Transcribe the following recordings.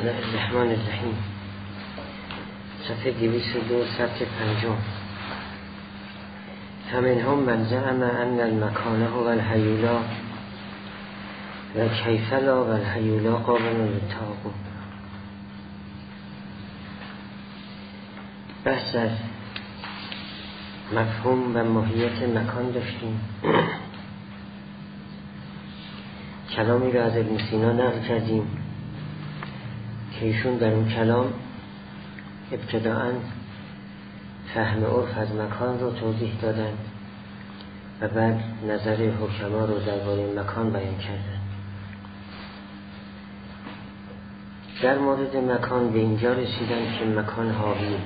الله الرحمن الرحیم. صفحه 202 سطر 5. فمنهم من زعم ان المکان هو الهیولا و کیف لا و الهیولا قابل للتعاقب. بحث از مفهوم و ماهیت مکان داشتیم. کلامی را از ابن سینا نقل کردیم که ایشون در اون کلام ابتداءً فهم عرف از مکان رو توضیح دادن و بعد نظر حکما رو درباره مکان بیان کردن. در مورد مکان به اینجا رسیدن که مکان حاوی.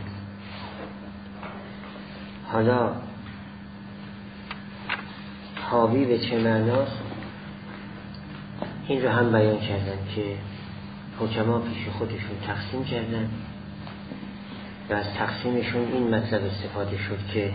حالا حاوی به چه معناست این رو هم بیان کردن که حکما پیش خودشون تقسیم کردن و از تقسیمشون این مطلب استفاده شد که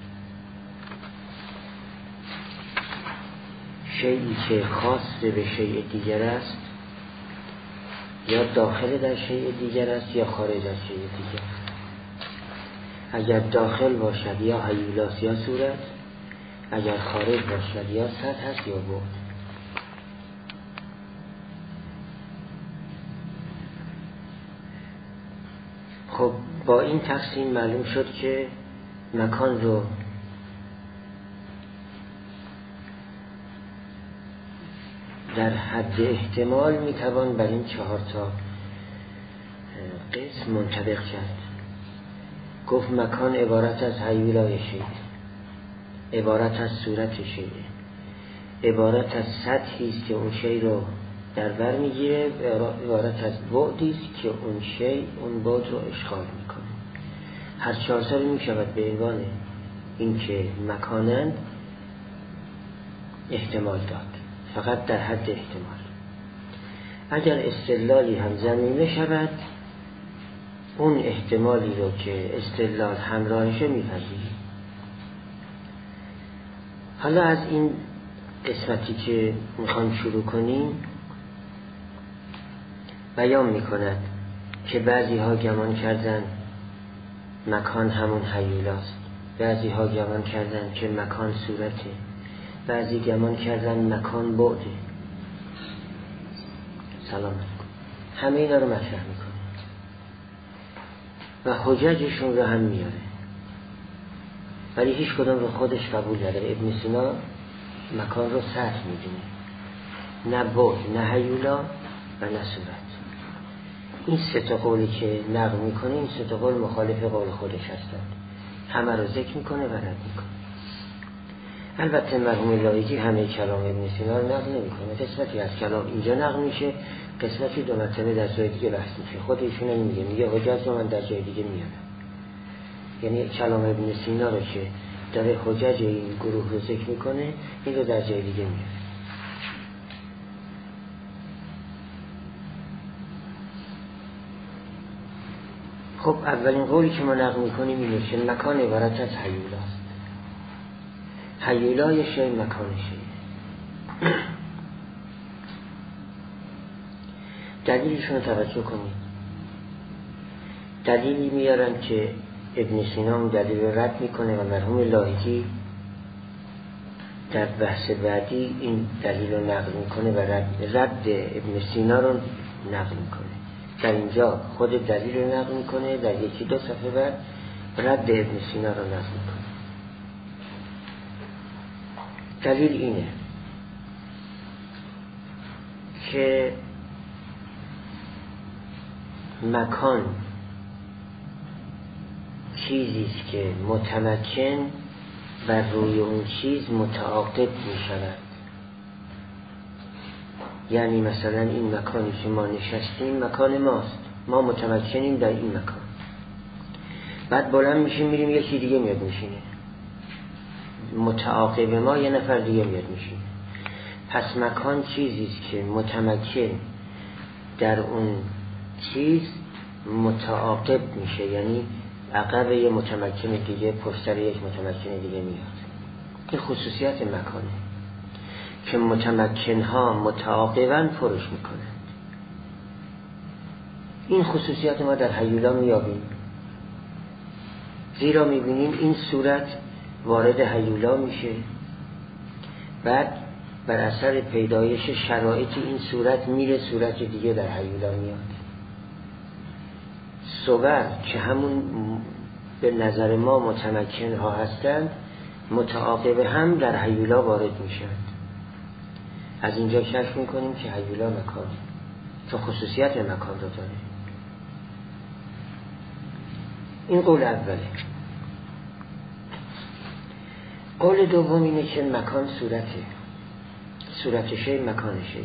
شیئی که خاص به شیء دیگر است یا داخل در شیء دیگر است یا خارج از شیء دیگر است. اگر داخل باشد یا هیولاست یا صورت، اگر خارج باشد یا سطح است یا بعد. خب با این تقسیم معلوم شد که مکان رو در حد احتمال میتوان بر این 4 تا قسم منطبق کرد. گفت مکان عبارت از هیولای شیء، عبارت از صورت شیء، عبارت از سطحی است که اون شیء رو در بر میگیره، عبارت از بعدی است که اون شیء اون بعد رو اشغال میکنه. هر 4 تا میشود به عنوان اینکه مکانند احتمال داد، فقط در حد احتمال. اگر استدلالی هم ضمیمه شود، اون احتمالی رو که استدلال همراهشه میپذیریم. حالا از این قسمتی که میخوام شروع کنیم بیان میکند که بعضی ها گمان کردن مکان همون هیولاست، بعضی ها گمان کردن که مکان صورته، بعضی گمان کردن مکان بعده. سلام علیکم. همه اینا رو مطرح میکنه و حججشون رو هم میاره، ولی هیچ کدام رو خودش قبول نداره. ابن سینا مکان رو سطح میدونه، نه بعد، نه هیولا و نه صورت. این 3 تا قولی که نقل میکنه، این 3 تا قول مخالف قول خودش هستند. همه رو ذکر میکنه و رد میکنه. البته مرحوم لایجی همه کلام ابن سینا رو نقل نمیکنه. قسمتی از کلام اینجا نقل میشه، قسمتی 2 مرتبه در جای دیگه بحث میشه. خود ایشون هم میگه حجت رو من در جای دیگه میارم. یعنی کلام ابن سینا رو که داره حجج این گروه رو ذکر میکنه، این رو در جای دیگه میاره. خب اولین قولی که ما نقل میکنیم اینه که مکان عبارت از هیولاست. هیولای شیء مکان شیء. دلیلشون رو توجه کنید. دلیلی میارن که ابن سینا اون دلیل رو رد میکنه و مرحوم لاهیجی در بحث بعدی این دلیل رو نقل میکنه و رد ابن سینا رو نقل میکنه. در اینجا خود دلیل رو نقل میکنه، در 1-2 صفحه بعد رد ابن سینا رو نقل میکنه. دلیل اینه که مکان چیزیست که متمکن بر روی اون چیز متعاقب می شود. یعنی مثلا این مکانی که ما نشستیم مکان ماست، ما متمکنیم در این مکان. بعد بلند میشیم میریم یکی دیگه میاد میشینه، متعاقب ما یه نفر دیگه میاد میشینه. پس مکان چیزیست که متمکن در اون چیز متعاقب میشه، یعنی عقب یه متمکن دیگه پشت سر یک متمکن دیگه میاد. این خصوصیت مکانه که متمکنها متعاقباً پرش میکنند. این خصوصیت ما در هیولا میابیم، زیرا میبینیم این صورت وارد هیولا میشه، بعد بر اثر پیدایش شرایط این صورت میره صورت دیگه در هیولا میاد. صور که همون به نظر ما متمکن ها هستند متعاقب هم در هیولا وارد میشن. از اینجا کشف میکنیم که هیولا مکان، چون خصوصیت مکان رو داره. این قول اوله. قول دوم اینه که مکان صورته، صورت شی مکان شیه.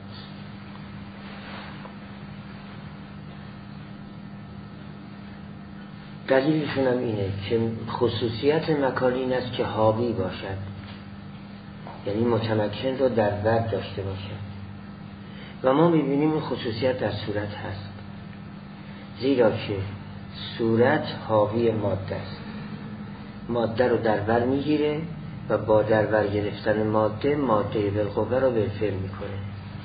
دلیلشون هم اینه که خصوصیت مکان این است که حاوی باشد، یعنی متمکن رو در بر داشته باشد و ما میبینیم این خصوصیت در صورت هست، زیرا که صورت حاوی ماده است، ماده رو در بر میگیره و با در بر گرفتن ماده بالقوه رو بالفعل میکنه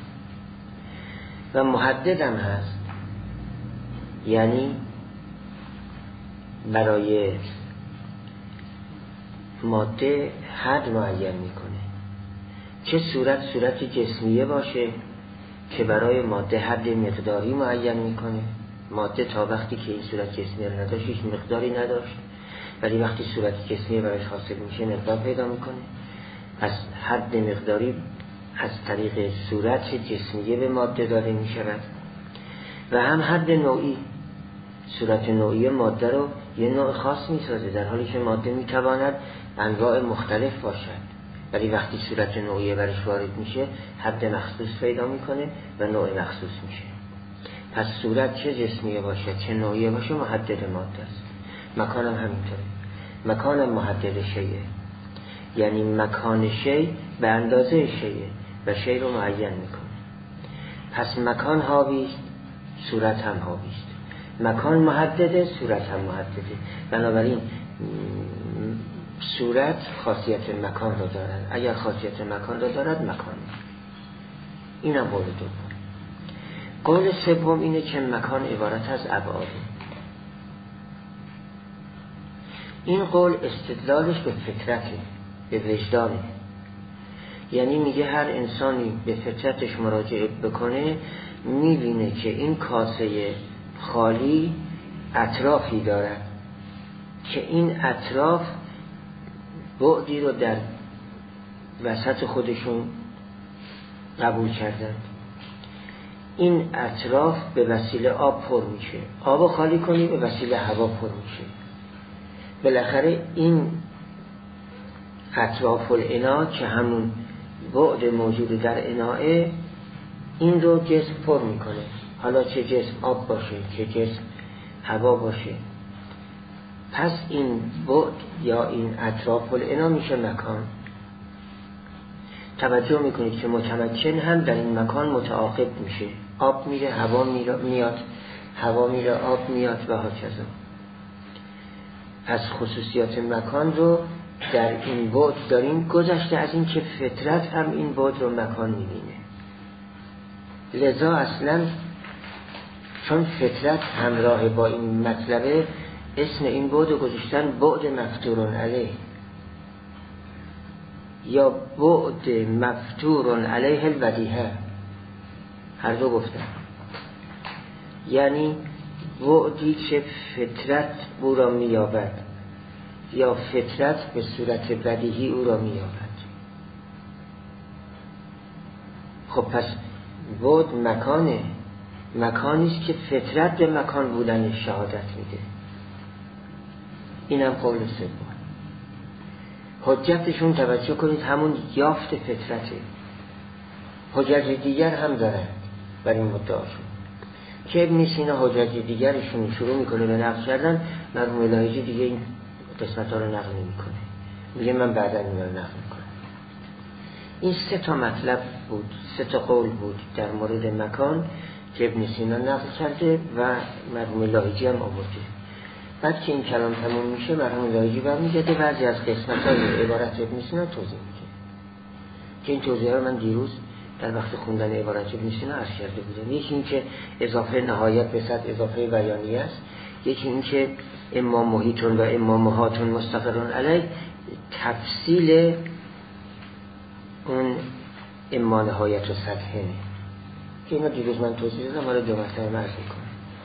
و محدد هم هست، یعنی برای ماده حد معین میکنه. چه صورت جسمیه باشه که برای ماده حد مقداری معین میکنه. ماده تا وقتی که این صورت جسمیه رو نداشت هیچ مقداری نداشت، ولی وقتی صورت جسمیه برایش حاصل میشه مقدار پیدا میکنه. از حد مقداری از طریق صورت جسمیه به ماده داده میشود و هم حد نوعی، صورت نوعی ماده رو یه نوع خاص میسازه، در حالی که ماده میتواند انواع مختلف باشد، ولی وقتی صورت نوعی برش وارد میشه حد مخصوص پیدا میکنه و نوع مخصوص میشه. پس صورت چه جسمیه باشه چه نوعی باشه محدد ماده است. مکان هم همینطوره، مکان هم محدد شیه، یعنی مکان شی به اندازه شیه و شی رو معین میکنه. پس مکان حاویست، صورت هم حاویست. مکان محدده، صورت هم محدده. بنابراین صورت خاصیت مکان رو دارد. اگر خاصیت مکان رو دارد مکان. این هم قول دوم. قول سوم اینه که مکان عبارت از ابعاده. این قول استدلالش به فطرته، به وجدانه. یعنی میگه هر انسانی به فطرتش مراجعه بکنه میبینه که این کاسه خالی اطرافی دارد که این اطراف بعدی رو در وسط خودشون قبول کردن. این اطراف به وسیله آب پر میشه، آب خالی کنی به وسیله هوا پر میشه. بالاخره این اطراف الاناء که همون بعد موجود در اناء این رو جسم پر میکنه، حالا چه جسم آب باشه چه جسم هوا باشه. پس این بعد یا این اطراف الاناء میشه مکان. توجه میکنید که متمکن هم در این مکان متعاقب میشه، آب میره هوا میاد، هوا میره آب میاد و هاکذا. پس خصوصیات مکان رو در این بعد داریم، گذشته از این که فطرت هم این بعد رو مکان میبینه. لذا اصلا چون فطرت همراه با این مطلبه اسم این بعد رو گذاشتن بعد مفتور علیه یا بعد مفتور علیه البدیهه، هر دو گفتن. یعنی بعدی که فطرت او را میابد یا فطرت به صورت بدیهی او را میابد. خب پس بعد مکانه، مکانیست که فطرت به مکان بودن شهادت میده. اینم قول سوم. حجتشون توجه کنید همون یافت فطرته. حجت دیگر هم دارن بر این مدعاشون که ابن سینا حجت دیگرشون شروع میکنه به نقل کردن، مرحوم الهیجی دیگه این قسمت ها رو نقل نمیکنه، میگه من بعدا این رو نقل میکنم. این 3 مطلب بود، 3 قول بود در مورد مکان که ابن سینا نقل کرده و مرحوم الهیجی هم آورده. بعد که این کلام تموم میشه مرحوم الهیجی برمیگرده بعضی از قسمت های عبارت ابن سینا توضیح میده که این توضیح رو من دیروز در وقت خوندن عبارت ابن سینا عرض کرده بودم. یکی این که اضافه نهایت به صد اضافه بیانیه است، یکی این که اما محیطون و اما محاطون مستقرون علیه تفصیل اون اما نهایت و سطحه که اینا دیروز من توضیح دادم، حالا دو مرتبه عرض میکنم.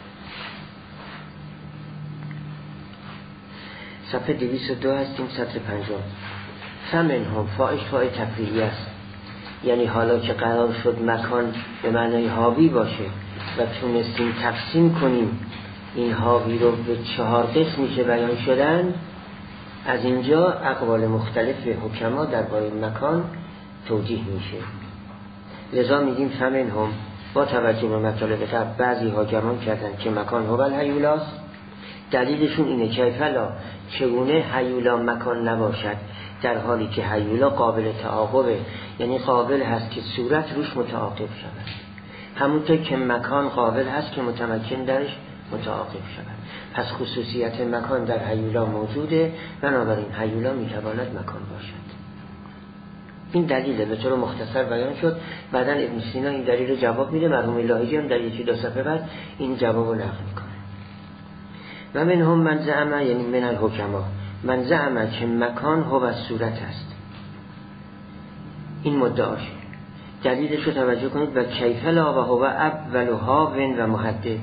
صفحه 202 هستیم، سطر 50. فمنهم فاعش فاعل تفریعی است، یعنی حالا که قرار شد مکان به معنای حاوی باشه و تونستیم تقسیم کنیم این حاوی رو به 4 قسمی که بیان شدن، از اینجا اقوال مختلف حکما درباره مکان توجیه میشه. لذا میگیم فمنهم با توجه به مطالب قبل بعضی حکمان کردن که مکان هو الهیولاست. دلیلشون اینه کیفلا چگونه هیولا مکان نباشد در حالی که هیولا قابل تعاقبه، یعنی قابل هست که صورت روش متعاقب شود، همونطور که مکان قابل هست که متمکن درش متعاقب شود. پس خصوصیت مکان در هیولا موجوده، بنابراین هیولا میتواند مکان باشد. این دلیله، به طور مختصر بیان شد. بعدن ابن سینا این دلیل رو جواب میده، مرحوم لاهیجی هم در یکی دو صفحه بعد این جواب رو نقل میکنه. و منهم من زعم، یعنی من الحکما، من زعم که مکان هو صورت است. این مدعاشه. دلیلش رو توجه کنید. و کیف لا و هو اول هاون و محدد.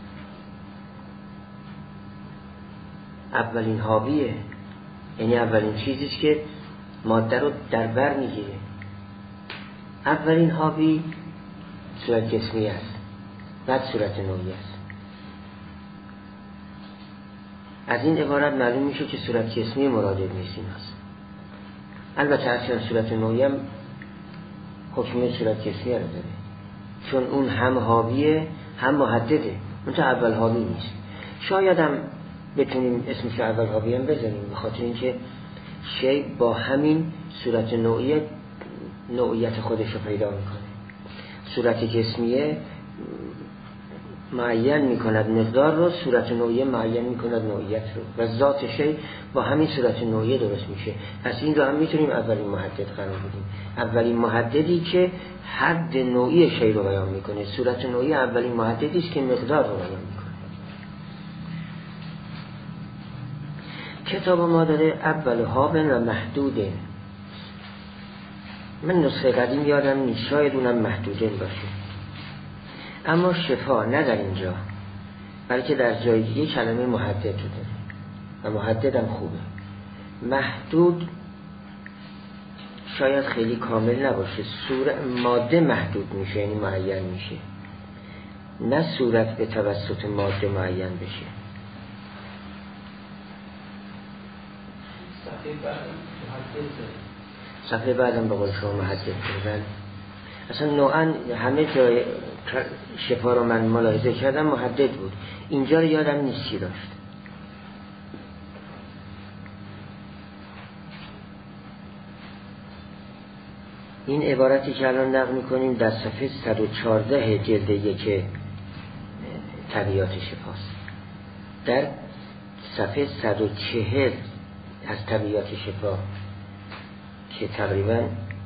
اولین حاویه، یعنی اولین چیزیست که ماده رو در بر میگیره. اولین حاوی صورت جسمی است، بعد صورت نوعی است. از این عبارت معلوم میشه که صورت جسمی مراد ابن سینا است. البته اصلا صورت نوعی هم حکم صورت جسمی رو داره، چون اون هم حاویه هم محدده، اون تا اول حاوی نیست. شاید هم بتونیم اسمش اول حاوی هم بزنیم، بخاطر اینکه شی با همین صورت نوعیت خودش رو پیدا میکنه. صورت جسمیه معین میکند مقدار رو، صورت نوعیه معین میکند نوعیت رو، و ذات شی با همین صورت نوعیه درست میشه. پس این رو هم میتونیم اولین محدد قرار بدیم. اولین محددی که حد نوعی شی رو بیان میکنه. صورت نوعی اولین محددی است که مقدار رو بیان میکنه. کتاب ما داره اول هاون و محدوده. من نسخه قدیم یادم نیست، شاید اونم محدودن باشه. اما شفا نه در اینجا، بلکه در جای دیگه کلمه محدد رو داره و محدد هم خوبه. محدود شاید خیلی کامل نباشه. ماده محدود میشه، یعنی معین میشه، نه صورت به توسط ماده معین بشه. صفحه بعدم به قول شما محدد بودن. اصلا نوعا همه جای شفا رو من ملاحظه کردم محدد بود، اینجا رو یادم نیست چی داشت. این عبارتی که الان نقل میکنیم در صفحه 114 جلد 1 طبیعات شفاست. در صفحه 140 از طبیعات شفا که تقریبا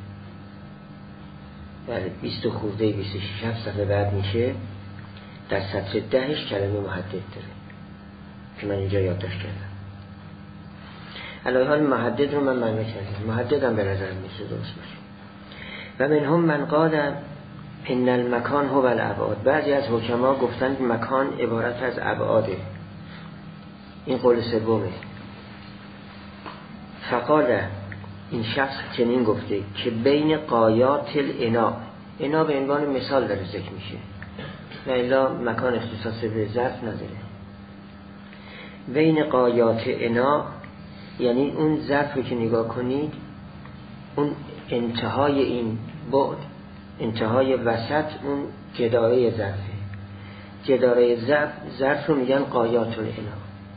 در 20 خورده 26 صفحه بعد میشه، در سطر 10 کلمه محدد داره که من اینجا یادداشت کردم. الان محدد رو من معنی کردم، محدد هم به نظر میشه درست باشه. و منهم من قال ان المکان هو الابعاد. بعضی از حکما گفتن مکان عبارت از ابعاده. این قول سومه. فقال این شخص چنین گفته که بین قایات انا به عنوان مثال داره ذکر میشه، و الا مکان اختصاص به ظرف نداره. بین قایات انا یعنی اون ظرف رو که نگاه کنید، اون انتهای این بعد، انتهای وسط اون جداره ظرفه. جداره ظرف رو میگن قایات انا.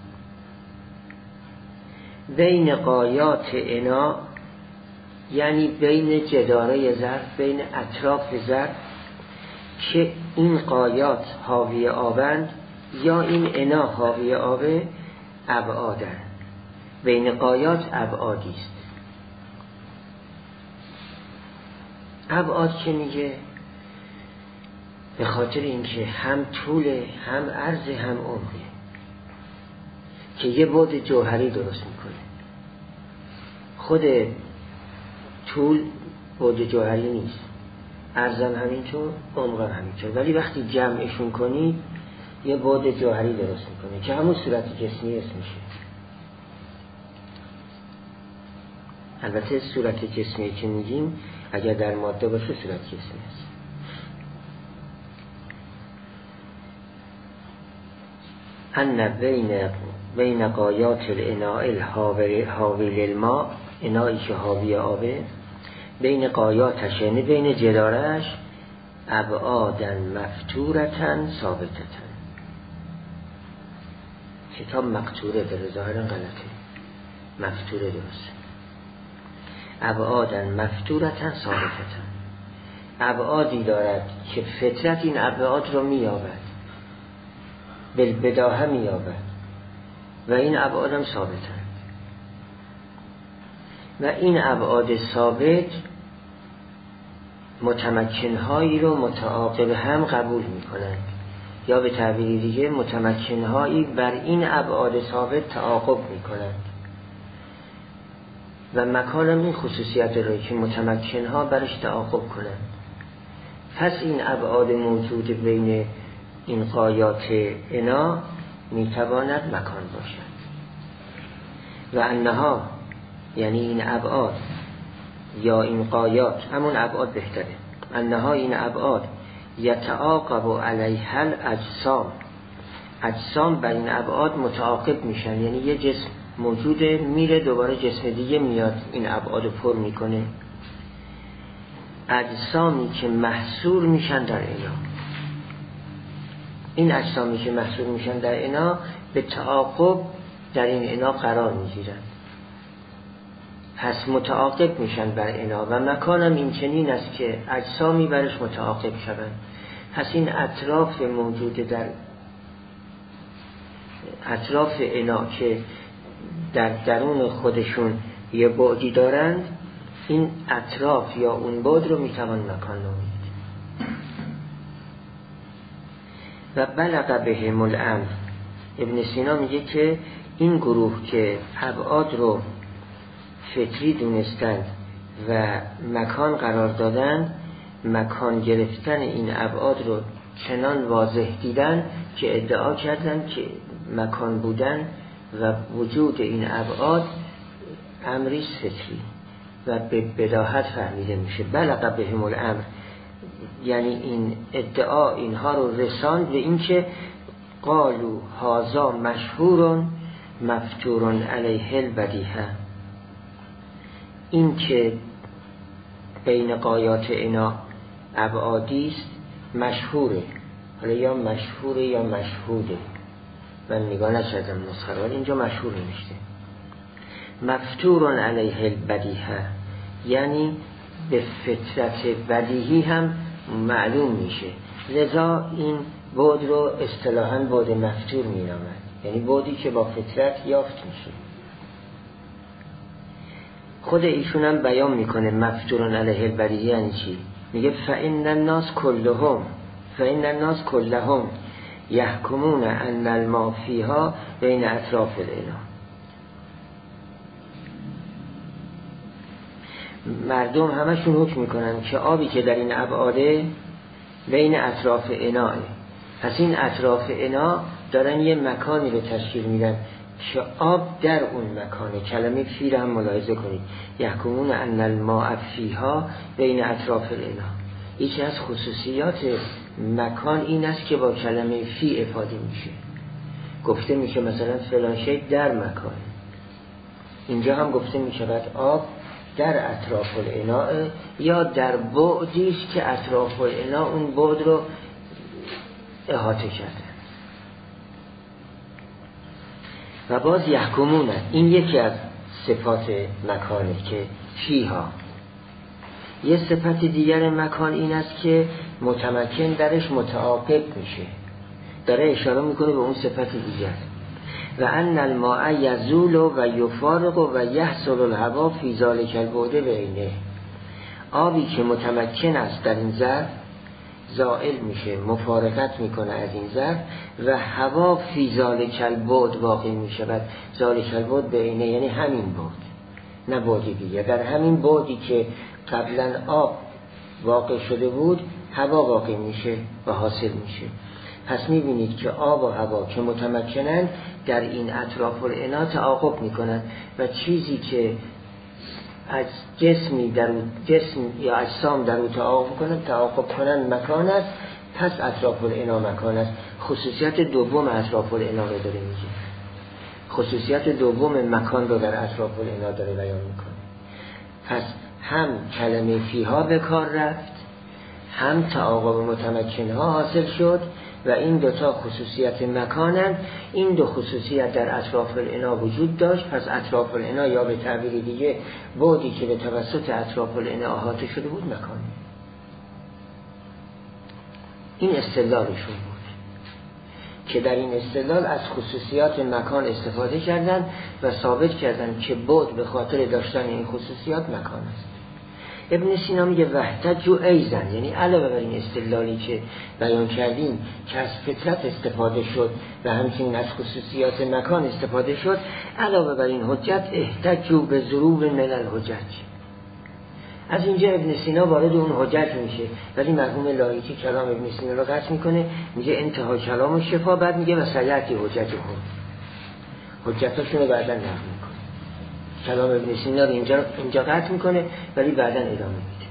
بین قایات انا یعنی بین جداره ظرف، بین اطراف ظرف که این قایات حاوی آبند یا این انا حاوی آبه، ابعادن. بین قایات ابعادی است. ابعاد که میگه به خاطر اینکه هم طول هم عرض هم عمقه که یه بعد جوهری درست میکنه. خود طول بعد جوهری نیست، عرضم همینطور، عمقم همینطور، ولی وقتی جمعشون کنی یه بعد جوهری درست میکنه که همون صورت جسمی اسم میشه. البته صورت جسمی که میگیم اگر در ماده باشه صورت جسمی است. ان بین قایات الاناء الحاوی للماء، انایی که حاوی آبه، بین قایاتش یعنی بین جدارش، ابعادن مفتورتن ثابتتن. کتاب مقطوره داره، ظاهرا غلطه، مفتوره درسته. ابعادن مفتورتن ثابتتن، ابعادی دارد که فطرت این ابعاد رو میابد، بالبداهه میابد و این ابعاد هم ثابتن. و این ابعاد ثابت متمکنهایی رو متعاقب هم قبول میکنند، یا به تعبیر دیگه متمکنهایی بر این ابعاد ثابت تعاقب میکنند. و مکان هم این خصوصیت رو که متمکنها برش تعاقب کنند. پس این ابعاد موجود بین این قایات انا میتواند مکان باشد. و انها یعنی این ابعاد یا این قایات، همون ابعاد بهتره، انها این ابعاد یتعاقب علیها الاجسام، اجسام بر این ابعاد متعاقب میشن، یعنی یه جسم موجوده میره دوباره جسم دیگه میاد این ابعاد پر میکنه. اجسامی که محصور میشن در انا، این اجسامی که محصور میشن در انا به تعاقب در این انا قرار میگیرن، پس متعاقب میشن بر انا. و مکانم این چنین است که اجسامی برش متعاقب شدن. پس این اطراف موجود در اطراف انا که در درون خودشون یه بعدی دارند، این اطراف یا اون بعد رو میتوان مکان نامید. و بلغ بهم الامر، ابن سینا میگه که این گروه که ابعاد رو فطری دونستند و مکان قرار دادن، مکان گرفتن این ابعاد رو چنان واضح دیدن که ادعا کردن که مکان بودن و وجود این ابعاد امری فطری و به بداهت فهمیده میشه. بلغ بهم الامر یعنی این ادعا اینها رو رساند به این که قالوا هذا مشهور مفتور علیه البدیهه، این که بین قایات انا ابعادی است مشهوره، حالا یا مشهوره یا مشهوده، من نگاه نکردم نسخه رو، اینجا مشهور نوشته. مفتور علیه البدیهه یعنی به فطرت بدیهی هم معلوم میشه، لذا این بعد رو اصطلاحاً بعد مفتور مینامد، یعنی بعدی که با فطرت یافت میشه. خود ایشون هم بیان میکنه مفتورن علیه البدیهی یعنی چی. میگه فإن الناس كلهم یحکمون ان الماء فیها بین اطراف الانا، مردم همشون حکم میکنن که آبی که در این ابعاده بین اطراف اناه، پس این اطراف انا دارن یه مکانی رو تشکیل میدن که آب در اون مکانه. کلمه فی رو هم ملاحظه کنید، یحکمون ان الماء فیها بین اطراف الانا. یکی از خصوصیات مکان این است که با کلمه فی افاده میشه، گفته میشه مثلا فلان شی در مکان. اینجا هم گفته میشود آب در اطراف الانا یا در بعدی است که اطراف الانا اون بعد رو احاطه کرده. و باز یحکمون، این یکی از صفات مکانه که فیها. یه صفت دیگر مکان این است که متمکن درش متعاقب میشه، داره اشاره میکنه به اون صفت دیگر. و ان الماء یزول و یفارق و یحصل الهوا فی ذلک البعد بینه، آبی که متمکن است در این ظرف زائل میشه، مفارقت میکنه از این ظرف و هوا فی ذالک البعد واقع میشود. ذالک البعد به عینه یعنی همین بعد، نه بعدی دیگه. در همین بعدی که قبلا آب واقع شده بود هوا واقع میشه و حاصل میشه. پس میبینید که آب و هوا که متمکنن در این اطراف الاناء تعاقب میکنن و چیزی که از جسمی در جسم یا اجسام در او تعاقب کنن مکان است، پس اطراف الاناء مکان است. خصوصیت دوم اطراف الاناء رو داره میگه، خصوصیت دوم مکان رو در اطراف الاناء داره بیان میکنه. پس هم کلمه فیها به کار رفت، هم تعاقب متمکنها حاصل شد و این دوتا خصوصیت مکانن. این دو خصوصیت در اطراف الاناء وجود داشت، پس اطراف الاناء یا به تعبیر دیگه بعدی که به توسط اطراف الاناء احاطه شده بود مکان. این استدلالشون بود که در این استدلال از خصوصیات مکان استفاده کردن و ثابت کردن که بعد به خاطر داشتن این خصوصیات مکان است. ابن سینا میگه وحتجوا ایزن، یعنی علاوه بر این استدلالی که بیان کردیم که از فطرت استفاده شد و همچنین از خصوصیات مکان استفاده شد، علاوه بر این حجت احتجوا به ضروب من الحجج. از اینجا ابن سینا وارد اون حجج میشه، ولی مرحوم لاهیجی کلام ابن سینا رو قطع میکنه، میگه انتها کلام و شفا، بعد میگه و سیأتی حججهم، حجتاشون رو بعداً نقل میکنه. کلام ابن سینا رو اینجا قطع میکنه ولی بعداً ادامه میده.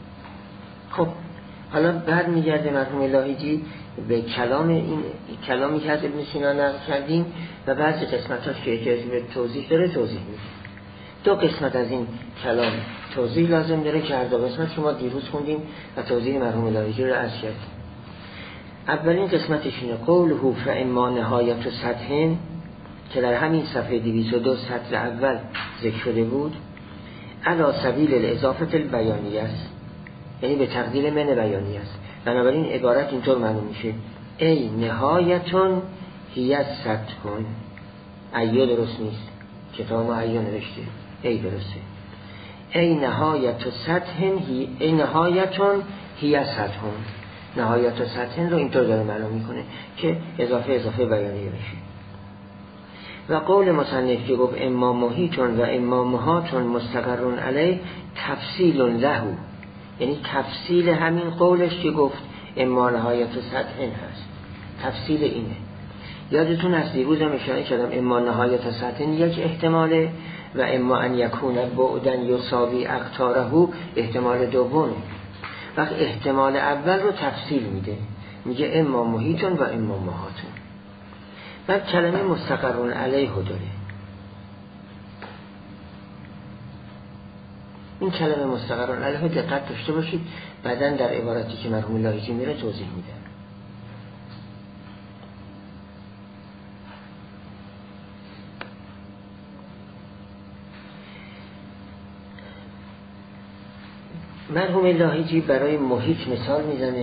خب حالا بعد میگرده مرحوم لاهیجی به کلام این کلامی که از ابن سینا نقل کردیم و بعضی قسمتاش که احتیاج به توضیح داره توضیح میده. دو قسمت از این کلام توضیح لازم داره که هر دو قسمت شما دیروز خوندیم و توضیح مرحوم لاهیجی رو عرض کردیم. اولین قسمتش اینه قوله فاما نهایت سطح، که در همین صفحه 202 سطر اول ذکر شده بود، علی سبیل الاضافه البیانیه است، یعنی به تقدیر من بیانیه است. بنابراین عبارت اینطور معنی میشه ای نهایتون هی سطحون. ایو درست نیست، کتاب ما ایو نوشته، ای درسته. ای نهایت سطحن ای نهایتون هی سطحون. نهایت سطحن رو اینطور داره معنی میکنه که اضافه بیانیه بشه. و قول مصنف که گفت اما محیطون و اما محاطون مستقرون علیه تفصیل له، یعنی تفصیل همین قولش که گفت اما نهایت سطحن هست، تفصیل اینه. یادتون از دیروز هم اشاره کردم اما نهایت سطحن یک احتماله و اما ان یکون بعدن یساوی اقطاره احتمال دومه. وقت احتمال اول رو تفصیل میده، میگه اما محیطون و اما محاطون. بعد کلمه مستقرون علیه داره. این کلمه مستقرون علیه دقت داشته باشید، بعدن در عبارتی که مرحوم لاهیجی میره توضیح میده. مرحوم لاهیجی برای محیط مثال میزنه،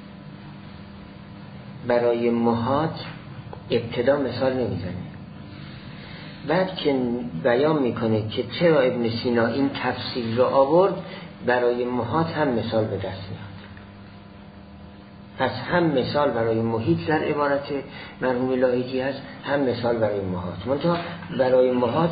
برای محاط ابتدا مثال نمیزنه. بعد که بیان میکنه که چرا ابن سینا این تفصیل رو آورد، برای محاط هم مثال به دست میاد. پس هم مثال برای محیط در عبارت مرحوم لاهیجی هست، هم مثال برای محاط. منتها برای محاط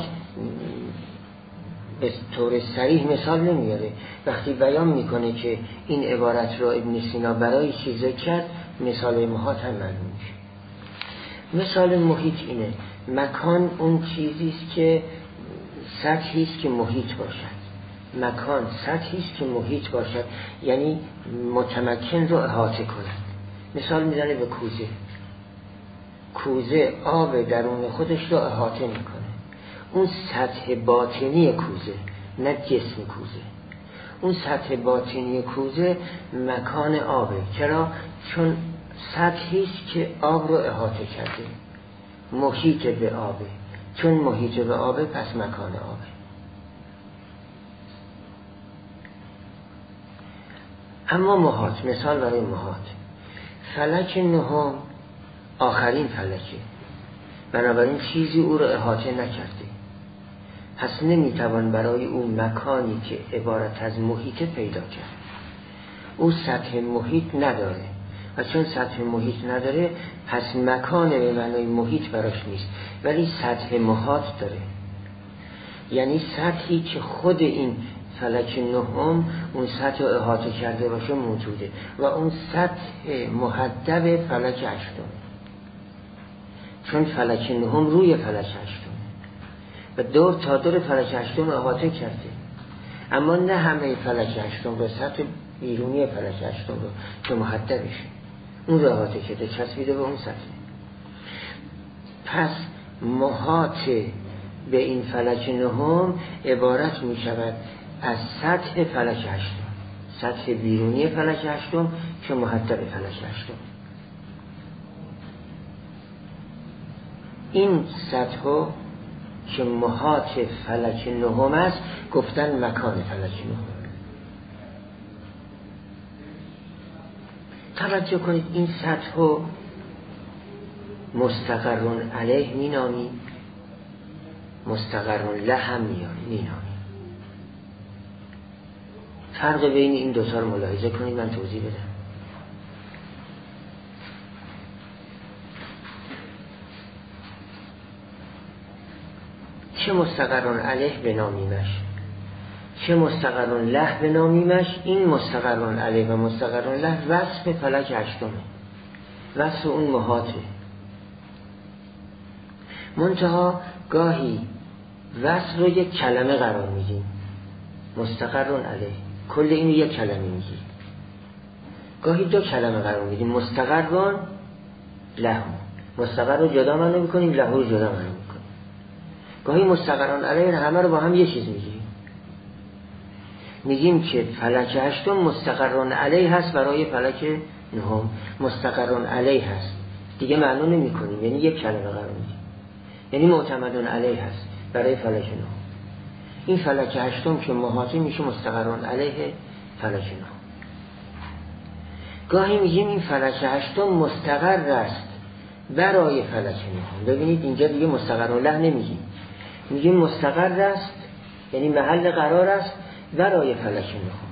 به طور صریح مثال نمیاره. وقتی بیان میکنه که این عبارت رو ابن سینا برای چی ذکر کرد، مثال محاط هم معلوم میشه. مثال محیط اینه، مکان اون چیزیست که سطحیست که محیط باشد. مکان سطحیست که محیط باشد، یعنی متمکن رو احاطه کند. مثال میزنه به کوزه. کوزه آب درون خودش رو احاطه میکنه. اون سطح باطنی کوزه، نه جسم کوزه. اون سطح باطنی کوزه مکان آبه. چرا؟ چون سطحیست که آب رو احاطه کرده، محیط به آبه. چون محیط به آبه پس مکان آبه. اما محاط، مثال برای محاط، فلک نهم آخرین فلکه، بنابراین چیزی او رو احاطه نکرده. پس نمیتوان برای او مکانی که عبارت از محیط پیدا کرد. او سطح محیط نداره و چون سطح محیط نداره پس مکان به معنای محیط براش نیست، ولی سطح محاط داره. یعنی سطحی که خود این فلک نهم اون سطح رو احاطه کرده باشه موجوده و اون سطح محدب فلک هشتم، چون فلک نهم روی فلک هشتم و دور تا دور فلک هشتم احاطه کرده، اما نه همه فلک هشتم رو، سطح بیرونی فلک هشتم رو که محدبشه اون رو احاطه کرده، چسبیده به اون سطح. پس محاط به این فلک نهم عبارت می شود از سطح فلک هشتم، سطح بیرونی فلک هشتم که محدب فلک هشتم. این سطح که محاط فلک نهم است گفتن مکان فلک نهم. توجه کنید این سطح مستقر علیه می نامیم، مستقر له هم می نامیم. فرق بین این دوتا رو ملاحظه کنید، من توضیح بدم. چه مستقر علیه بنامیمش چه مستقر له بنامیمش، این مستقر علیه و مستقر له وصف فلک هشتمه، وصف اون محاطه. منتها گاهی وصف رو یک کلمه قرار میدیم، مستقر علیه، کل اینو یک کلمه میگیم. گاهی دو کلمه قرار میدیم، مستقر له، مستقر رو جدا معنی میکنیم، له رو جدا معنی میکنیم. گاهی مستقر علیه همه رو با هم یه چیز میگیم که فلک هشتم مستقر علیه هست برای فلک نهم، مستقر علیه هست دیگه معنی نمی کنیم، یعنی یک کلمه قرار میدیم، یعنی معتمد علیه هست برای فلک نهم. این فلک هشتم که محاطه میشه مستقر علیه فلک نهم. گاهی میگیم این فلک هشتم مستقر است برای فلک نهم. ببینید اینجا دیگه مستقر له نمیگیم، میگیم مستقر است یعنی محل قرار است برای فلک نهم،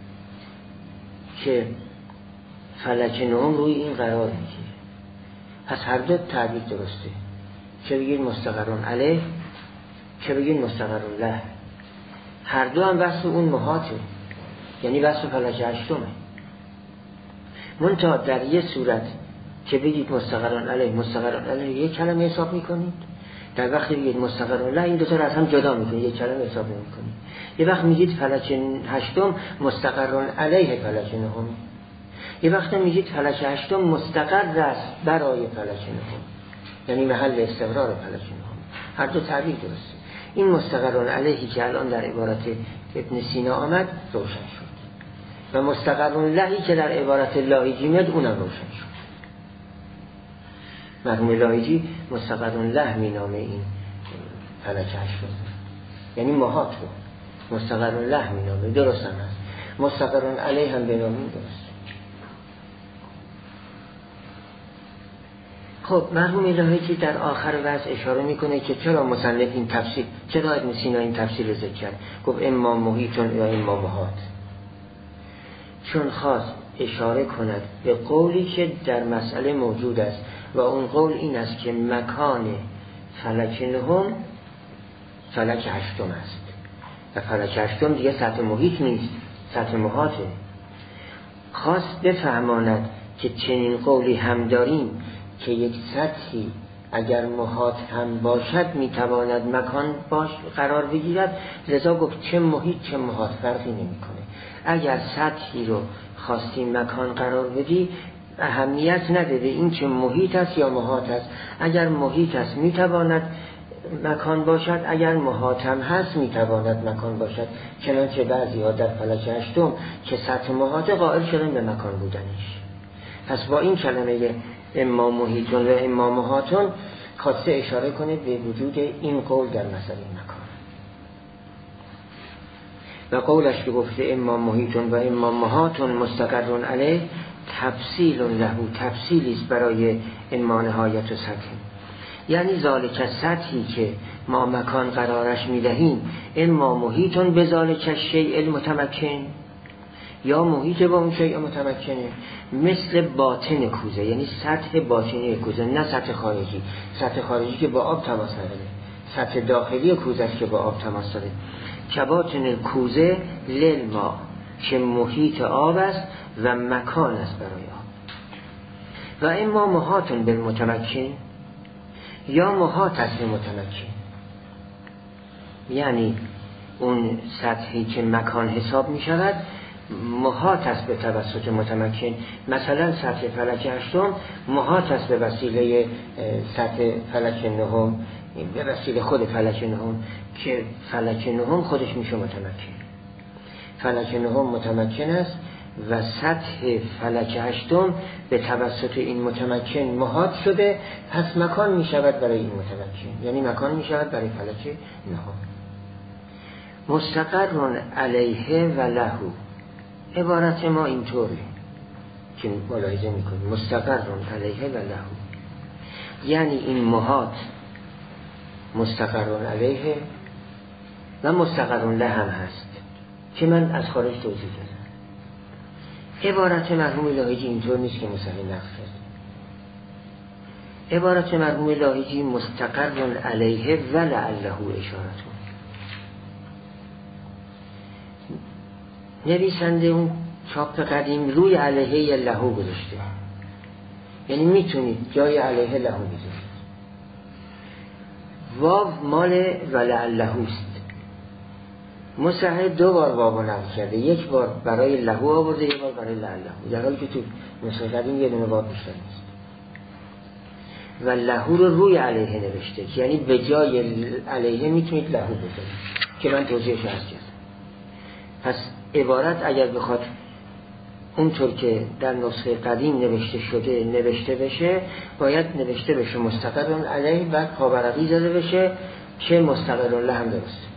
که فلک نهم روی این قرار میگیره. پس هر دو تعبیر درسته، چه بگید مستقر علیه چه بگید مستقر له، هر دو هم وصف اون محاطه، یعنی وصف فلک هشتمه. منتها در یه صورت که بگید مستقر علیه مستقر علیه یک کلمه حساب میکنید، در وقتی بگید مستقر له این دو تا رو از هم جدا میکنید، یک کلمه حساب نمیکنید. یه وقت میگید فلک هشتم مستقر علیه فلک نهم، یه وقت میگید فلک هشتم مستقر است برای فلک نهم، یعنی محل استقرار فلک نهم. هر دو تعبیر درسته. این مستقر علیهی که الان در عبارت ابن سینا آمد روشن شد و مستقر لهی که در عبارت لاهیجی میاد اونم روشن شد. مرحوم لاهیجی مستقر له مینامه این فلک هشتم، یعنی محاط رو مستقر له مینامه، درست هم هست. مستقر علیه هم بنامیم درست. خب مرحوم لاهیجی در آخر وضع اشاره میکنه که چرا مصنف این تفسیر، چرا ابن سینا این تفسیر رو ذکر کرد. گفت اما محیطون یا اما محاط، چون خواست اشاره کند به قولی که در مسئله موجود است و اون قول این است که مکان فلک نهم فلک هشتم است و فلک هشتم دیگه سطح محیط نیست، سطح محاطه. خواست بفهماند که چنین قولی هم داریم که یک سطحی اگر محاط هم باشد میتواند مکان باش قرار بگیرد، لذا گفت چه محیط چه محاط فرقی نمیکنه. اگر سطحی رو خواستیم مکان قرار بدی اهمیت نده به این که محیط است یا محاط است. اگر محیط است میتواند مکان باشد، اگر محاط هم هست میتواند مکان باشد. چنانچه بعضی ها در فلک هشتم که سطح محاط قائل شدن به مکان بودنش. پس با این کلمه اما محیطون و اما محاطون خواسته اشاره کنه به وجود این قول در مسئله مکان. و قولش که گفته اما محیطون و اما محاطون مستقرون علیه تفصیل له، تفصیلی است برای اما نهایت و سطح. یعنی ذالک سطحی که ما مکان قرارش میدهیم اما محیطون به ذالک الشیء المتمکن، یا محیط با اون شیء متمکنه، مثل باطن کوزه، یعنی سطح باطنی کوزه، نه سطح خارجی. سطح خارجی که با آب تماس نداره، سطح داخلی کوزه است که با آب تماس داره. که باطن کوزه للماء، که محیط آب است و مکان است برای آب. و اما محاطن بالمتمکن، یا محاط است به متمکن، یعنی اون سطحی که مکان حساب می شود محاط است به توسط متمکن. مثلا سطح فلک هشتم محاط است به وسیله سطح فلک نهم، به وسیله خود فلک نهم، که فلک نهم خودش میشه متمکن. فلک نهم متمکن است و سطح فلک هشتم به توسط این متمکن محاط شده، پس مکان می شود برای این متمکن، یعنی مکان می شود برای فلک نهم. مستقر علیه و لهو، عبارت ما اینطوره که ملاحظه میکنیم، مستقر علیه و لهو، یعنی این محاط مستقر علیه و مستقر له هم هست که من از خارج توضیح دادم. عبارت مرحوم لاهیجی اینطور نیست که مصحح نقل کرد. عبارت مرحوم لاهیجی مستقر علیه و لعله اشارتون. نویسنده اون چاپ قدیم روی علیه لهو گذاشته، یعنی میتونید جای علیه لهو بذارید. واو مال ولعله است. مصحح دو بار واو نقل کرده، یک بار برای لهو آورده، یک بار برای لعله، در حالی که تو نسخه قدیم یه دونه واو بیشتر نیست. و لهو رو روی علیه نوشته، یعنی به جای علیه میتونید لهو بذارید که من توضیحش عرض کردم. پس عبارت اگر بخواد اونطور که در نسخه قدیم نوشته شده نوشته بشه، باید نوشته بشه مستقر علیه، بعد پاورقی زده بشه که مستقر له هم درسته.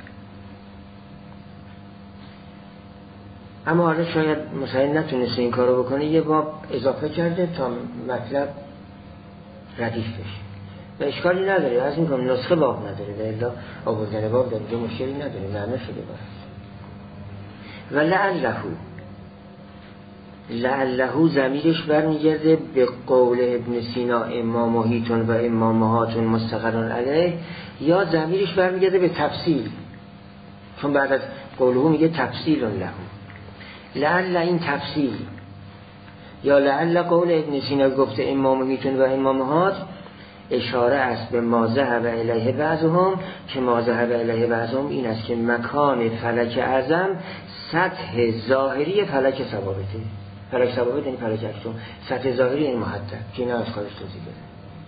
اما حالا شاید مثلا نتونسته این کارو بکنه، یه باب اضافه کرده تا مطلب ردیف بشه و اشکالی نداره. از این کنم نسخه باب نداره و الا آوردن باب داره، مشکلی نداره، معنی شده باید. و لعله ضمیرش برمیگرده به قول ابن سینا اما محیطون و اما محاطون مستقرون علیه، یا ضمیرش برمیگرده به تفصیل، چون بعد از قوله میگه تفصیل له. لعل این تفصیل، یا لعل قول ابن سینا گفته اما محیطون و اما محاط اشاره است به ما ذهب الیه بعضهم، که ما ذهب الیه بعضهم این است که مکان فلک اعظم سطح ظاهری فلک ثوابته. فلک ثوابت یعنی فلک اکتم، سطح ظاهری این محدد که اینا از خارج توضیح داده.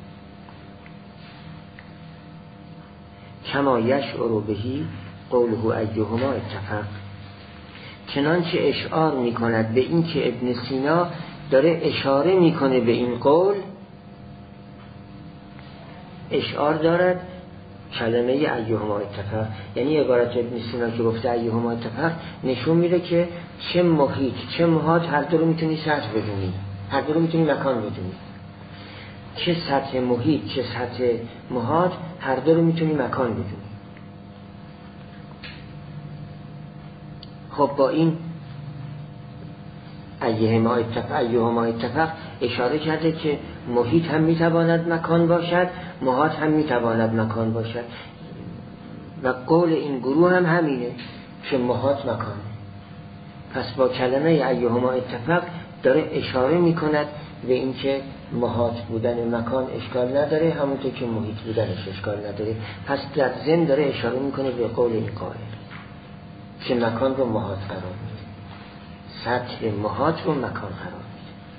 کما یشعر بهی قوله ایهما اتفق، چنانچه اشعار میکند به این که ابن سینا داره اشاره میکنه به این قول، اشعار دارد کلمه ایهما اتفق، یعنی عبارت ابن سینا که گفته ایهما اتفق نشون میده که چه محیط چه محاط هر دو رو میتونی سطح بدونی، هر دو رو میتونی مکان بدونی، چه سطح محیط چه سطح محاط هر دو رو میتونی مکان بدونی. خب با این ایهما اتفق اشاره کرده که محیط هم میتواند مکان باشد، محاط هم میتواند مکان باشد، و قول این گروه هم همینه که محاط مکانه. پس با کلمه ایهما اتفق داره اشاره میکند به این که محاط بودن مکان اشکال نداره، همونطور که محیط بودنش اشکال نداره. پس در ضمن داره اشاره میکنه به قول این قائل که مکان رو محاط قرار میده، سطح محاط رو مکان قرار میده.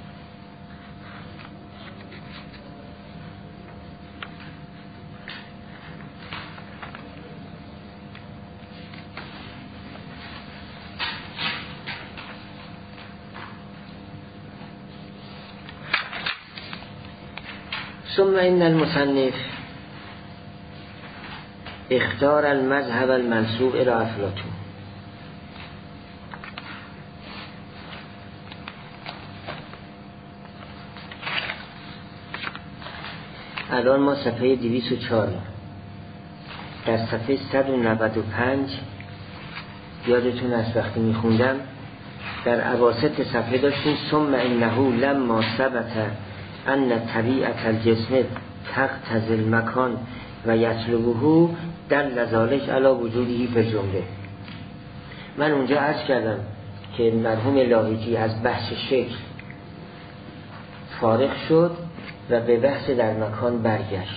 ثم ان المصنف اختار المذهب المنسوب الى افلاطون. الان ما صفحه 204 در صفحه 195 یادتون از وقتی میخوندم در اواسط صفحه داشتیم ثم انه لما ثبت ان طبیعت الجسم تقتضی المکان و یطلبه دل ذلک علی وجوده فی الجمله. من اونجا عرض کردم که مرحوم لاهیجی از بحث شکل فارغ شد و به بحث در مکان برگشت.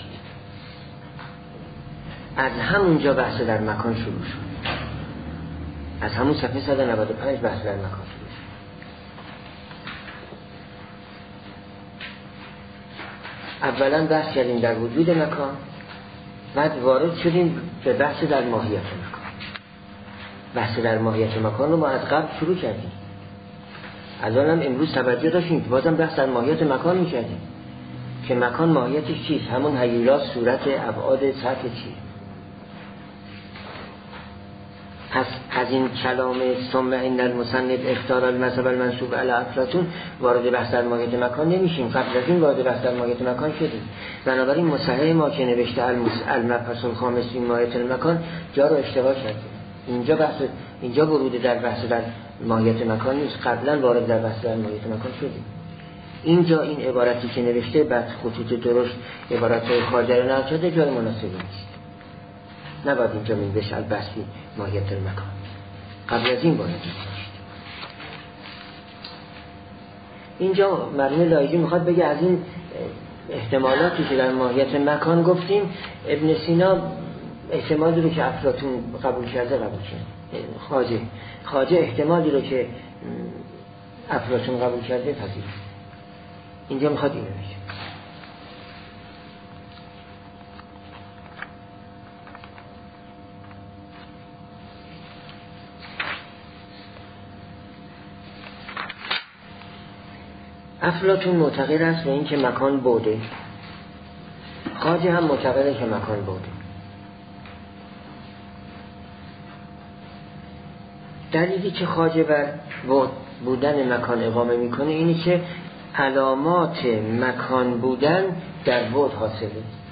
از همونجا بحث در مکان شروع شد، از همون صفحه 195 بحث در مکان شروع شد. اولا بحث کردیم در وجود مکان، بعد وارد شدیم به بحث در ماهیت مکان. بحث در ماهیت مکان رو ما از قبل شروع کردیم، الان هم امروز توجه داشتیم که بازم بحث در ماهیت مکان میکردیم که مکان ماهیتش چیست؟ همون هیولا، صورت، ابعاد، سطح چیه. پس از این کلام ثم ان المصنف اختار المذهب المنسوب علی افلاطون وارد بحث در ماهیت مکان نمیشیم. قبل از این وارد بحث در ماهیت مکان شدیم. بنابراین مصحح ما که نوشته المبحث الخامس فی ماهیت المکان جا رو اشتباه کردیم. اینجا ورود در بحث در ماهیت مکان نیست، قبلا وارد در بحث در ماهیت مکان شدیم. اینجا این عبارتی که نوشته بعد خطوط درشت عبارت‌های خواجه رو نقل شده جای مناسبی نیست. نباید اینجا می بشه البحث ماهیت المکان. قبل از این باید داشت. اینجا مرحوم لاهیجی میخواد بگه از این احتمالاتی که در ماهیت مکان گفتیم ابن سینا احتمالی رو که افلاطون قبول کرده قبول کرد. خواجه احتمالی رو که افلاطون قبول کرده پذیرفت. اینجا میخواد اینو بگه. افلاطون معتقد است به این که مکان بوده، خواجه هم معتقده که مکان بوده. دلیلی که خواجه بر بودن مکان اقامه میکنه اینی که علامات مکان بودن در بعد حاصله.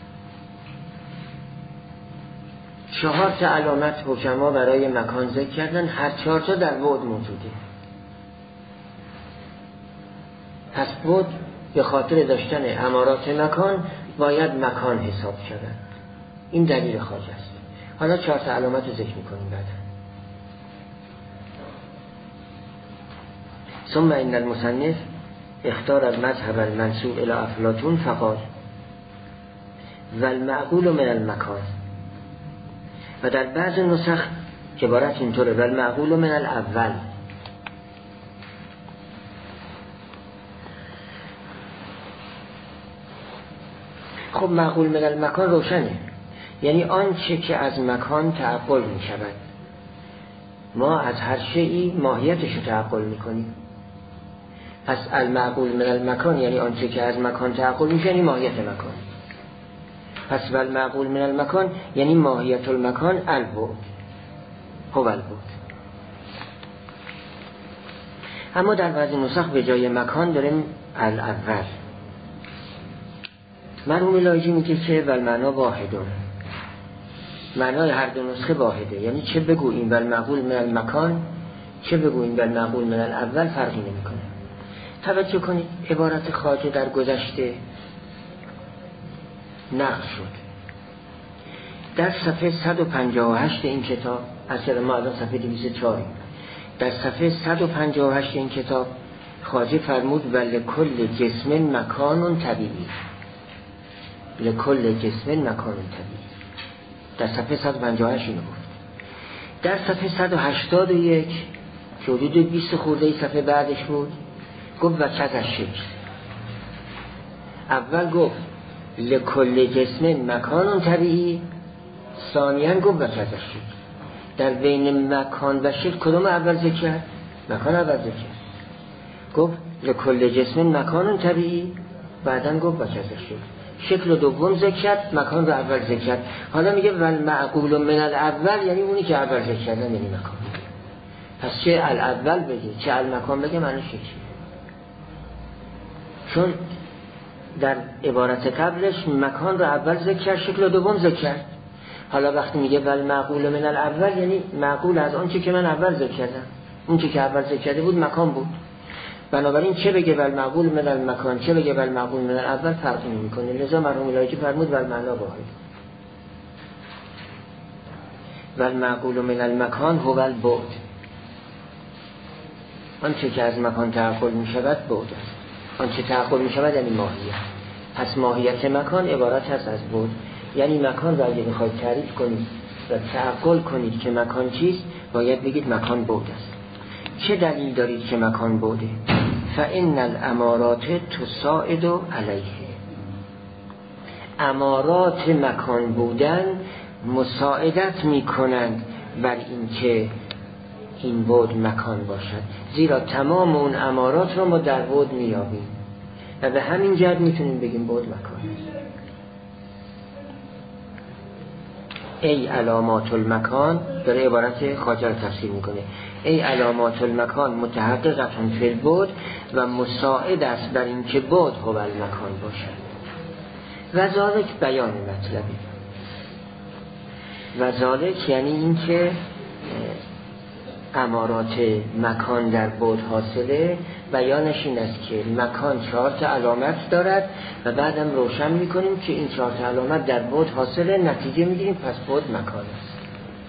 4 علامت حکما برای مکان ذکر کردن، هر 4 در بعد موجوده. پس بعد به خاطر داشتن امارات مکان باید مکان حساب شدن. این دلیل خواجه است. حالا 4 علامت رو ذکر میکنیم بعدا. ثم ان المصنف اختار المذهب المنسوب الى افلاطون فقال و المعقول من المکان. و در بعض نسخ عبارت اینطوره و المعقول من الاول. خب معقول من المکان روشنه، یعنی آنچه که از مکان تعقل می شود. ما از هر شیئی ماهیتش رو تعقل می کنیم. پس المعقول من المکان یعنی آنچه که از مکان تعقل می شود یعنی ماهیت مکان. پس والمعقول من المکان یعنی ماهیت المکان البعد هو البعد. اما در بعضی نسخ به جای مکان داریم الاول. مرحوم لاهیجی میگه که والمعنا واحدون، معنای هر دو نسخه واحده، یعنی چه بگوییم والمعقول من المکان چه بگوییم والمعقول من الاول فرقی نمیکنه. توجه کنید عبارت خواجه در گذشته نقل شد در صفحه 158 این کتاب. اصلا ما الان صفحه 204 در صفحه 158 این کتاب خواجه فرمود ولکل جسم مکان طبیعی. لکل جسم مکان طبیعی در صفحه 158 اینو گفت. در صفحه 181 که حدود 20 خورده صفحه بعدش بود گفت و کذا شکل. اول گفت لکل جسم مکان طبیعی، ثانیاً گفت و کذا شکل. در بین مکان و شکل کدوم اول ذکر کرد؟ مکان اول ذکر کرد. گفت لکل جسم مکان طبیعی، بعداً گفت و کذا شکل. شکل دوم ذکر کرد، مکان رو اول ذکر کرد. حالا میگه والمعقول من الاول یعنی اونی که اول ذکر کردن یعنی مکان. پس چه الاول بگه چه المکان بگه معنی شکل. چون در عبارت قبلش مکان رو اول ذکر کرد، شکل دوم ذکر کرد. حالا وقتی میگه ول معقول من الاول یعنی معقول از آنچه که من اول ذکر کردم. اون که اول ذکر کرده بود مکان بود. بنابراین چه بگه ول معقول من المکان چه بگه ول معقول من الاول فرقی نمیکنه. لذا مرحوم الهی فرمود ول معنا واحد. ول معقول من المکان هو البعد. آنچه که از مکان تعقل می شود بعد است. آنچه تعقل می شود یعنی ماهیت. پس ماهیت مکان عبارت هست از بعد. یعنی مکان را اگه بخواید تعریف کنید و تعقل کنید که مکان چیست، باید بگید مکان بعد است. چه دلیل دارید که مکان بعده؟ فإن الامارات تساعد علیه. امارات مکان بودن مساعدت می کنند بر این که این بعد مکان باشد، زیرا تمام اون امارات را ما در بعد می یابیم و به همین جهت می تونیم بگیم بعد مکان است. ای علامات المکان، داره عبارت خواجه رو تفسیر میکنه، ای علامات المکان متحققتون فی البعد و مساعد است بر این که بعد هو المکان باشد. و ذالک بیان مطلبی. و ذالک یعنی این که امارات مکان در بعد حاصله. بیانش این است که مکان 4 علامت دارد و بعدم روشن میکنیم که این 4 علامت در بعد حاصله، نتیجه میگیریم پس بعد مکان است.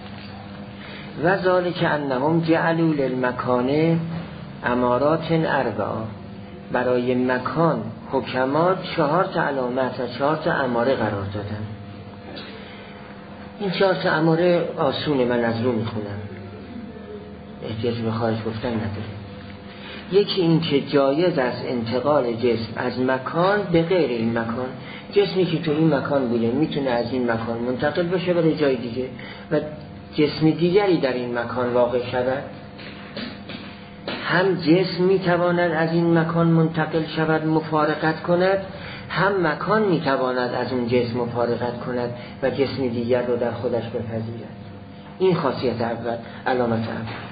و ذالک انهم جعلوا للمکان امارات 4. برای مکان حکمات 4 علامت و 4 اماره قرار دادن. این 4 اماره آسونه، من از رو میخونم، احتیاج به خارج گفتن نداره. یکی این که جایز است انتقال جسم از مکان به غیر این مکان. جسمی که تو این مکان بوده میتونه از این مکان منتقل بشه برای جای دیگه و جسم دیگری در این مکان واقع شود. هم جسم میتواند از این مکان منتقل شود مفارقت کند، هم مکان میتواند از اون جسم مفارقت کند و جسم دیگر رو در خودش بپذیرد. این خاصیت اول، علامت اول.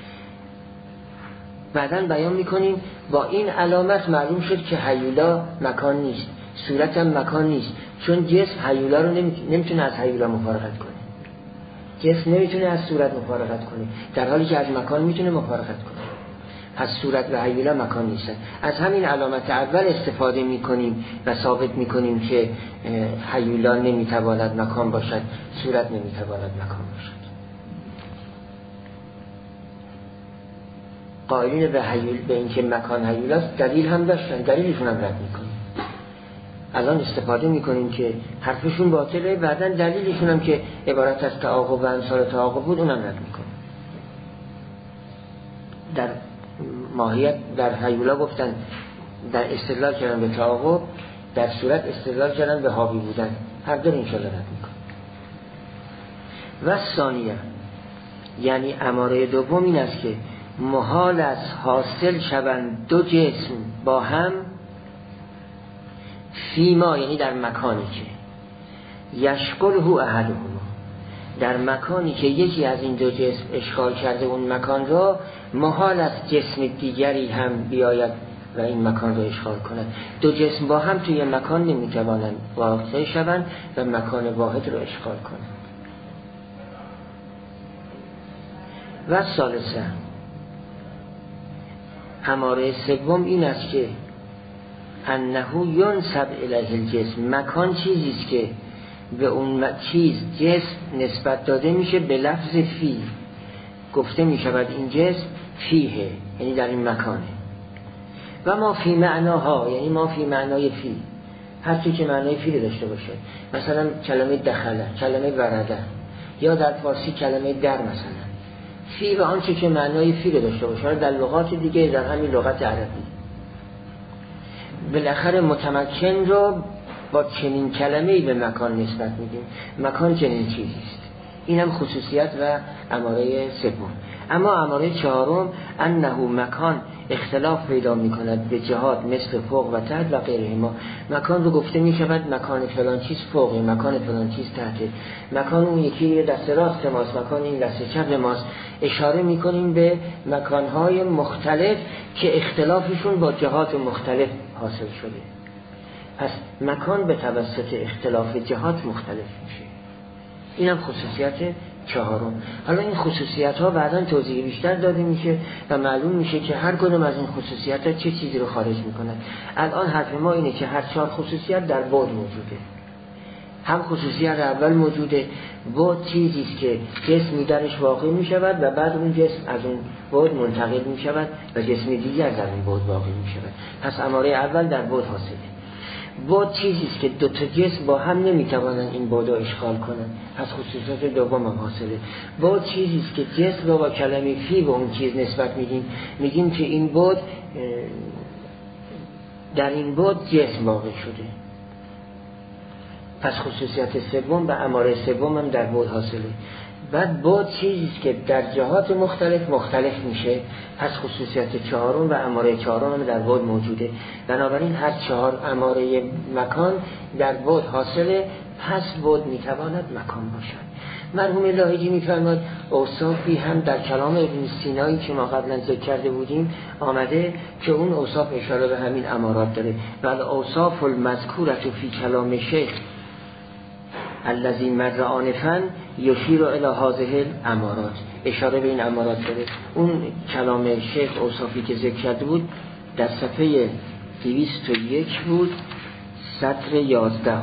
بعداً بیان میکنیم با این علامت معلوم شد که هیولا مکان نیست، صورت هم مکان نیست، چون جسم هیولا رو نمیتونه از هیولا مفارقت کنه. جسم نمیتونه از صورت مفارقت کنه، در حالی که از مکان میتونه مفارقت کنه. پس صورت و هیولا مکان نیستن. از همین علامت اول استفاده میکنیم و ثابت میکنیم که هیولا نمیتواند مکان باشد، صورت نمیتواند مکان باشد. قائلین به این که مکان هیولاست دلیل هم داشتن، دلیلشون هم رد میکنیم. الان استفاده میکنیم که حرفشون باطله، بعدن دلیلشون هم که عبارت از تعاقب و امثال تعاقب بود اونم رد میکنیم. در ماهیت در هیولا گفتن، در استدلال کردن به تعاقب، در صورت استدلال کردن به حاوی بودن، هر دو انشاءالله رد میکنیم. و ثانیه یعنی اماره دوم این است که محال است حاصل شوند 2 جسم با هم فیما، یعنی در مکانی که یشغله احدهما، در مکانی که یکی از این 2 جسم اشغال کرده اون مکان را، محال است جسم دیگری هم بیاید و این مکان را اشغال کند. 2 جسم با هم توی مکان نمیتوانند واقع شوند و مکان واحد را اشغال کنند. و ثالثه اماره سوم این است که انه ینسب الیه الجسم، مکان چیزی است که به اون چیز جسم نسبت داده میشه به لفظ فی، گفته میشود این جسم فیه، یعنی در این مکانه. و ما فی معناها، یعنی ما فی معنای فی، هر چی که معنای فی رو داشته باشه، مثلا کلمه دخله، کلمه ورده، یا در فارسی کلمه در، مثلا فی و آنچه که معنای فی رو داشته باشه. در لغات دیگه، در همین لغت عربی بالاخره متمکن رو با چنین کلمه‌ای به مکان نسبت میدیم. مکان چنین چیزی است. این هم خصوصیت و اماره سوم. اما اماره چهارم انه مکان اختلاف پیدا میکند به جهات مثل فوق و تحت و غیرهما. مکان رو گفته میشود مکان فلان چیز فوقه، مکان فلان چیز تحته، مکان اون یکی دست راست ماست، مکان این دست چپ ماست. اشاره میکنیم به مکانهای مختلف که اختلافشون با جهات مختلف حاصل شده. پس مکان به توسط اختلاف جهات مختلف میشه. اینم خصوصیت چهارم. حالا این خصوصیت ها بعداً توضیح بیشتر داده میشه و معلوم میشه که هر کدوم از این خصوصیت ها چه چیزی رو خارج میکنن. الان حرف ما اینه که هر چهار خصوصیت در بعد موجوده. هم خصوصیت اول موجوده، بعد چیزی است که جسمی درش واقع میشود و بعد اون جسم از اون بعد منتقل میشود و جسم دیگر در اون بعد واقع میشود. پس اماره اول در بعد حاصله. بعد چیزی است که دو تا جسم با هم نمیتوانند این بعد رو اشغال کنند، پس خصوصیت دوم هم حاصله. بعد چیزی است که جسم رو با کلمه فی به اون چیز نسبت میگیم که این بعد در این بعد جسم واقع شده، پس خصوصیت سوم و اماره سوم هم در بعد حاصله. بعد بعد چیزی است که در جهات مختلف میشه، پس خصوصیت چهارم و اماره چهارم هم در بعد موجوده. بنابراین هر چهار اماره مکان در بعد حاصله، پس بعد میتواند مکان باشد. مرحوم لاهیجی میفرماد اوصافی هم در کلام ابن سینایی که ما قبلا ذکر کرده بودیم آمده که اون اوصاف اشاره به همین امارات داره. بل اوصاف المذکورة فی کلام شیخ الذی مر آنفا یشیر الی هذه الامارات، اشاره به این امارات داره. اون کلام شیخ اوصافی که ذکر کرده بود در صفحه 201 بود، سطر 11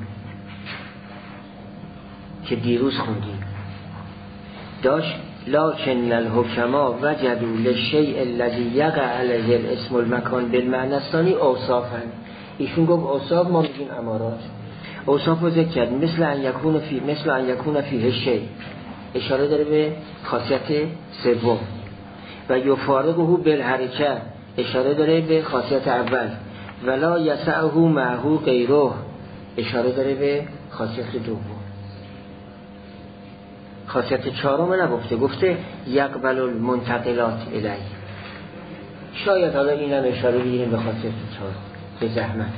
که دیروز خوندیم. داشت لکن الحکما وجدوا للشیء الذی یقع علیه الاسم المکان بالمعنی الثانی اوصافا. ایشون گفت اوصاف ما میگیم امارات. اوصاف رو ذکر کرد مثل ان یکون فیه شیء، اشاره داره به خاصیت سوم. و یفارقه بالحرکه، اشاره داره به خاصیت اول. ولا یسعه معه غیره، اشاره داره به خاصیت دوم. خاصیت چهارم نگفته، گفته یقبل المنتقلات الیه. شاید حالا اینم اشاره بگیریم به خاصیت چهارم به زحمت.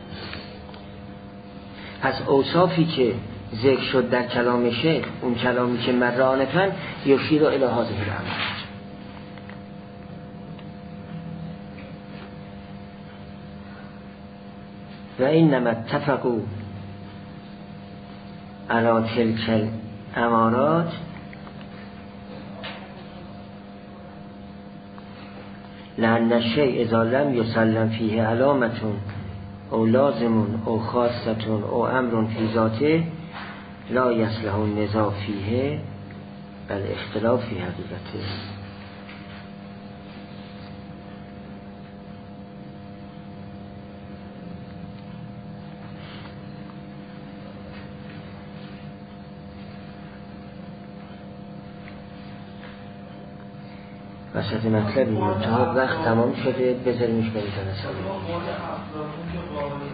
پس اوصافی که ذکر شد در کلام شیخ، اون کلامی که مرانتن یشیر الی هذه الامارات. و اینما اتفقوا علی تلک الامارات لأن الشیء اذا لم یسلم فیه علامتون او لازمون او خاصتون او امرون فی ذاته لا یصلح النزاع فیه بل اختلاف فی حقیقته. وسط مطلبی تا وقت تمام شده بذاریمش برای جلسه.